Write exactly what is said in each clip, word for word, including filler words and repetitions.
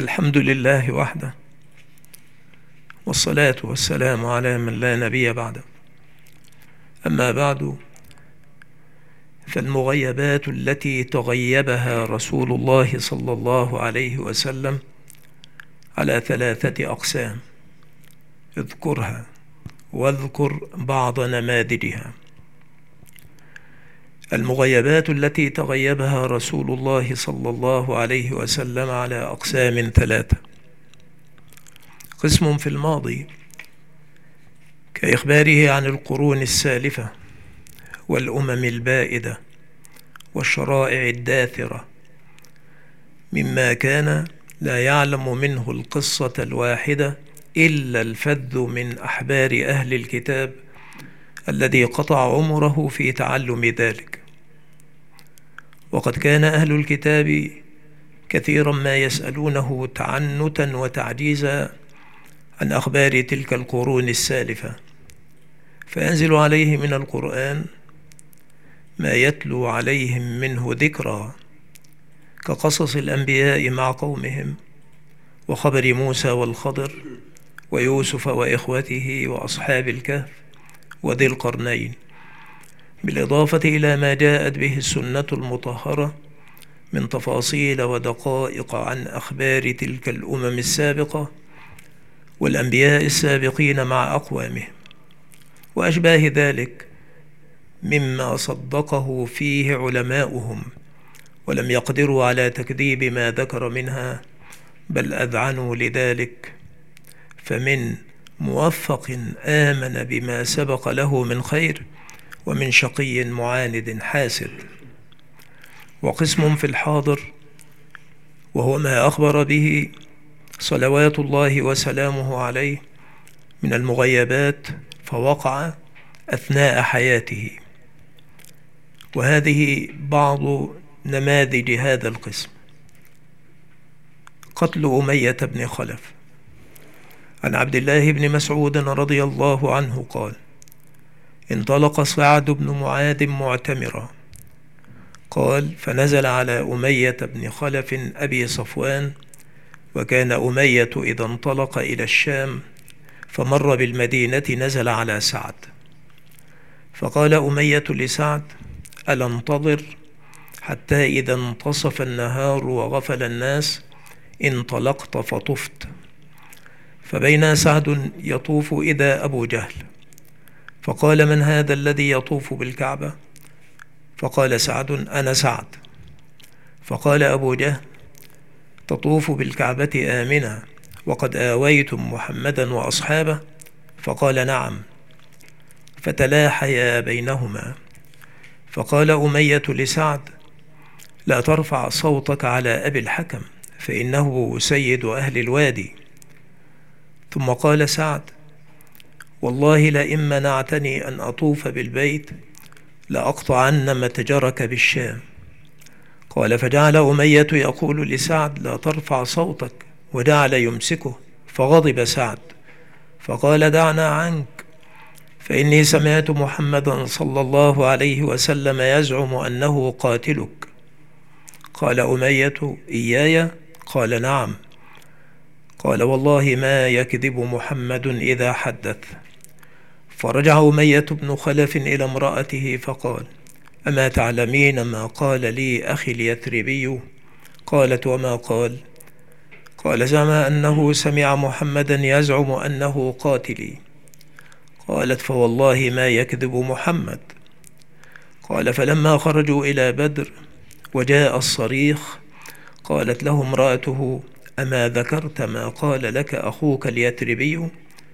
الحمد لله وحده، والصلاة والسلام على من لا نبي بعده. أما بعد، فالمغيبات التي تغيبها رسول الله صلى الله عليه وسلم على ثلاثة أقسام، اذكرها واذكر بعض نماذجها. المغيبات التي تغيبها رسول الله صلى الله عليه وسلم على أقسام ثلاثة: قسم في الماضي كإخباره عن القرون السالفة والأمم البائدة والشرائع الداثرة، مما كان لا يعلم منه القصة الواحدة إلا الفذ من أحبار أهل الكتاب الذي قطع عمره في تعلم ذلك. وقد كان أهل الكتاب كثيرا ما يسألونه تعنتا وتعجيزا عن أخبار تلك القرون السالفة، فينزل عليه من القرآن ما يتلو عليهم منه ذكرى، كقصص الأنبياء مع قومهم، وخبر موسى والخضر ويوسف وإخوته وأصحاب الكهف وذي القرنين، بالإضافة إلى ما جاءت به السنة المطهرة من تفاصيل ودقائق عن أخبار تلك الأمم السابقة والأنبياء السابقين مع أقوامهم، وأشباه ذلك مما صدقه فيه علماؤهم ولم يقدروا على تكذيب ما ذكر منها، بل أذعنوا لذلك. فمن موفق آمن بما سبق له من خير، ومن شقي معاند حاسد. وقسم في الحاضر، وهو ما أخبر به صلوات الله وسلامه عليه من المغيبات فوقع أثناء حياته. وهذه بعض نماذج هذا القسم: قتل أمية بن خلف. عن عبد الله بن مسعود رضي الله عنه قال: انطلق سعد بن معاذ معتمرا، قال: فنزل على أمية بن خلف أبي صفوان، وكان أمية إذا انطلق إلى الشام فمر بالمدينة نزل على سعد، فقال أمية لسعد: ألا انتظر حتى إذا انتصف النهار وغفل الناس انطلقت فطفت؟ فبين سعد يطوف إذا أبو جهل، فقال: من هذا الذي يطوف بالكعبة؟ فقال سعد: أنا سعد. فقال أبو جهل: تطوف بالكعبة آمنا وقد آويتم محمدا وأصحابه؟ فقال: نعم. فتلاحيا بينهما، فقال أمية لسعد: لا ترفع صوتك على أبي الحكم، فإنه سيد أهل الوادي. ثم قال سعد: والله لئن منعتني أن أطوف بالبيت لأقطعن متجرك بالشام. قال: فجعل أمية يقول لسعد: لا ترفع صوتك، وجعل يمسكه، فغضب سعد فقال: دعنا عنك، فإني سمعت محمدا صلى الله عليه وسلم يزعم أنه قاتلك. قال أمية: إياي؟ قال: نعم. قال: والله ما يكذب محمد إذا حدث. فرجع أمية بن خلف إلى امرأته فقال: أما تعلمين ما قال لي أخي اليثربي؟ قالت: وما قال؟ قال: زعم أنه سمع محمدا يزعم أنه قاتلي. قالت: فوالله ما يكذب محمد. قال: فلما خرجوا إلى بدر وجاء الصريخ قالت له امرأته: أما ذكرت ما قال لك أخوك اليثربي؟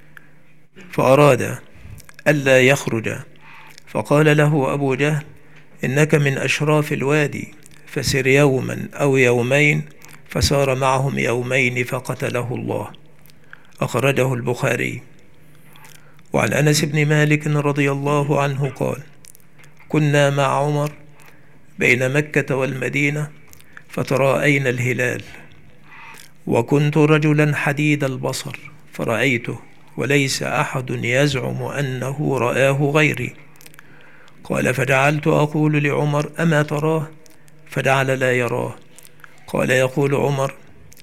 فأراد ألا يخرج، فقال له أبو جهل: إنك من أشراف الوادي، فسر يوما أو يومين. فسار معهم يومين فقتله الله. أخرجه البخاري. وعن أنس بن مالك رضي الله عنه قال: كنا مع عمر بين مكة والمدينة فتراءينا الهلال، وكنت رجلا حديد البصر فرأيته، وليس أحد يزعم أنه رآه غيري. قال: فجعلت أقول لعمر: أما تراه؟ فجعل لا يراه. قال: يقول عمر: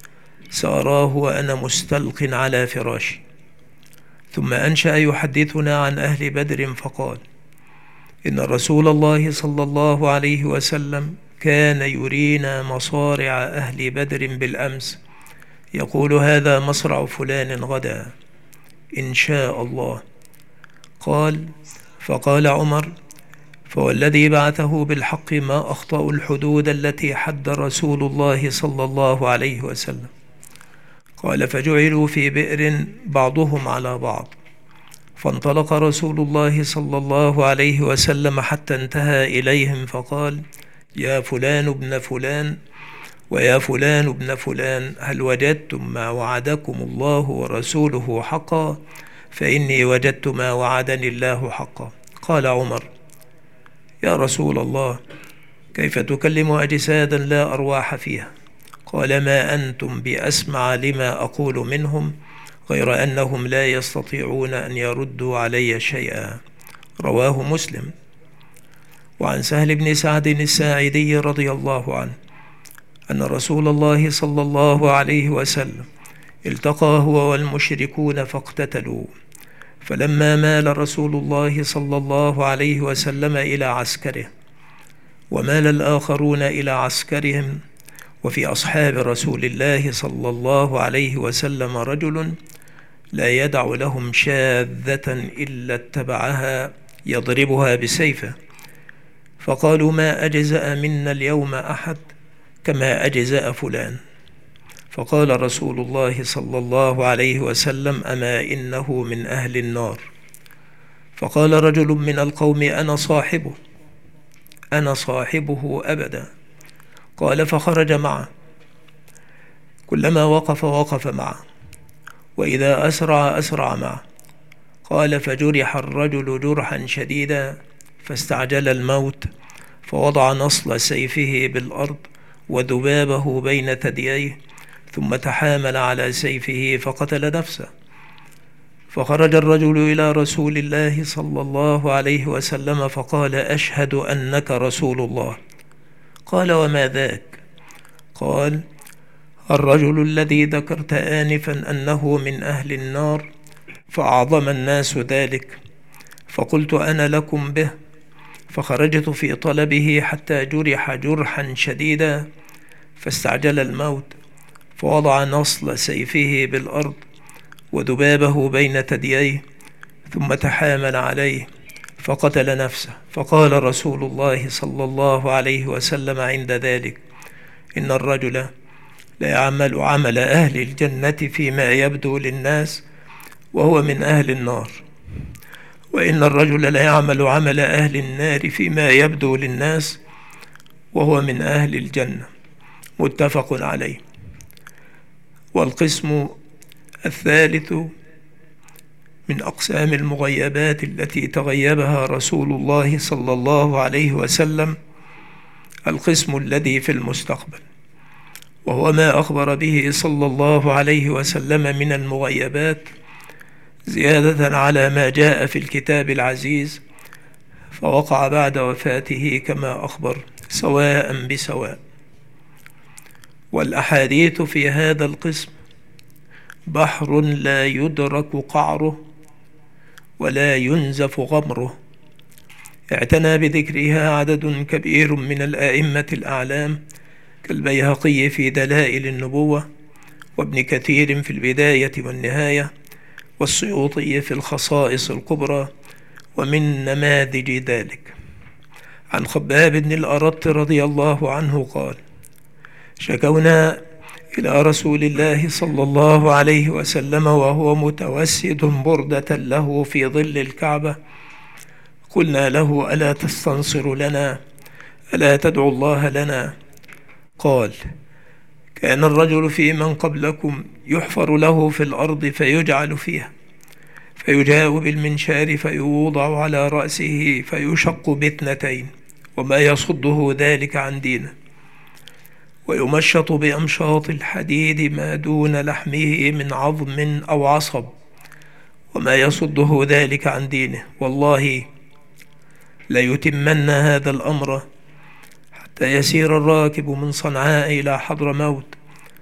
سأراه وأنا مستلق على فراشي. ثم أنشأ يحدثنا عن أهل بدر فقال: إن رسول الله صلى الله عليه وسلم كان يرينا مصارع أهل بدر بالأمس، يقول: هذا مصرع فلان غدا إن شاء الله. قال: فقال عمر: فوالذي بعثه بالحق ما أخطأوا الحدود التي حد رسول الله صلى الله عليه وسلم. قال: فجعلوا في بئر بعضهم على بعض، فانطلق رسول الله صلى الله عليه وسلم حتى انتهى إليهم فقال: يا فلان ابن فلان ويا فلان ابن فلان، هل وجدتم ما وعدكم الله ورسوله حقا؟ فإني وجدت ما وعدني الله حقا. قال عمر: يا رسول الله، كيف تكلم أجسادا لا أرواح فيها؟ قال: ما أنتم بأسمع لما أقول منهم، غير أنهم لا يستطيعون أن يردوا علي شيئا. رواه مسلم. وعن سهل بن سعد الساعدي رضي الله عنه أن رسول الله صلى الله عليه وسلم التقى هو والمشركون فاقتتلوا، فلما مال رسول الله صلى الله عليه وسلم إلى عسكره ومال الآخرون إلى عسكرهم، وفي أصحاب رسول الله صلى الله عليه وسلم رجل لا يدع لهم شاذة إلا اتبعها يضربها بسيفه، فقالوا: ما أجزأ منا اليوم أحد كما أجزأ فلان. فقال رسول الله صلى الله عليه وسلم: أما إنه من أهل النار. فقال رجل من القوم: أنا صاحبه أنا صاحبه أبدا. قال: فخرج معه، كلما وقف وقف معه، وإذا أسرع أسرع معه. قال: فجرح الرجل جرحا شديدا فاستعجل الموت، فوضع نصل سيفه بالأرض وذبابه بين ثدييه، ثم تحامل على سيفه فقتل نفسه. فخرج الرجل إلى رسول الله صلى الله عليه وسلم فقال: أشهد أنك رسول الله. قال: وما ذاك؟ قال: الرجل الذي ذكرت آنفا أنه من أهل النار، فأعظم الناس ذلك، فقلت أنا لكم به، فخرجت في طلبه حتى جرح جرحا شديدا فاستعجل الموت، فوضع نصل سيفه بالأرض وذبابه بين ثدييه، ثم تحامل عليه فقتل نفسه. فقال رسول الله صلى الله عليه وسلم عند ذلك: إن الرجل لا يعمل عمل أهل الجنة فيما يبدو للناس وهو من أهل النار، وإن الرجل لا يعمل عمل أهل النار فيما يبدو للناس وهو من أهل الجنة. متفق عليه. والقسم الثالث من أقسام المغيبات التي تغيبها رسول الله صلى الله عليه وسلم القسم الذي في المستقبل، وهو ما أخبر به صلى الله عليه وسلم من المغيبات زيادة على ما جاء في الكتاب العزيز، فوقع بعد وفاته كما أخبر سواء بسواء. والأحاديث في هذا القسم بحر لا يدرك قعره ولا ينزف غمره، اعتنى بذكرها عدد كبير من الآئمة الأعلام كالبيهقي في دلائل النبوة، وابن كثير في البداية والنهاية، والسيوطي في الخصائص الكبرى، ومن نماذج ذلك عن خباب بن الأرط رضي الله عنه قال: شكونا إلى رسول الله صلى الله عليه وسلم وهو متوسد بردة له في ظل الكعبة، قلنا له: ألا تستنصر لنا؟ ألا تدعو الله لنا؟ قال: كان الرجل في من قبلكم يحفر له في الأرض فيجعل فيها، فيجاء بالمنشار فيوضع على رأسه فيشق باثنتين، وما يصده ذلك عن دينه، ويمشط بأمشاط الحديد ما دون لحمه من عظم أو عصب، وما يصده ذلك عن دينه. والله ليتمن هذا الأمر حتى يسير الراكب من صنعاء إلى حضرموت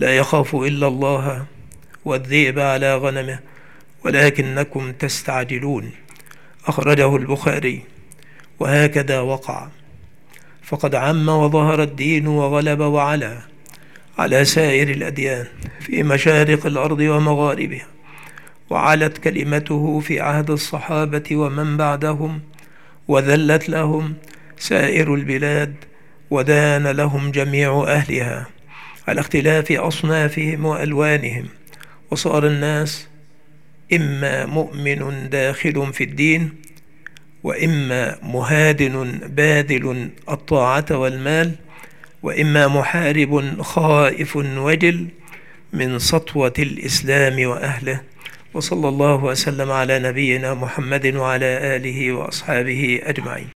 لا يخاف إلا الله والذئب على غنمه ولكنكم تستعجلون. أخرجه البخاري. وهكذا وقع، فقد عم وظهر الدين وغلب وعلا على سائر الأديان في مشارق الأرض ومغاربها، وعلت كلمته في عهد الصحابة ومن بعدهم، وذلت لهم سائر البلاد، ودان لهم جميع أهلها على اختلاف أصنافهم وألوانهم، وصار الناس إما مؤمن داخل في الدين، وإما مهادن باذل الطاعة والمال، وإما محارب خائف وجل من سطوة الإسلام وأهله. وصلى الله وسلم على نبينا محمد وعلى آله وأصحابه أجمعين.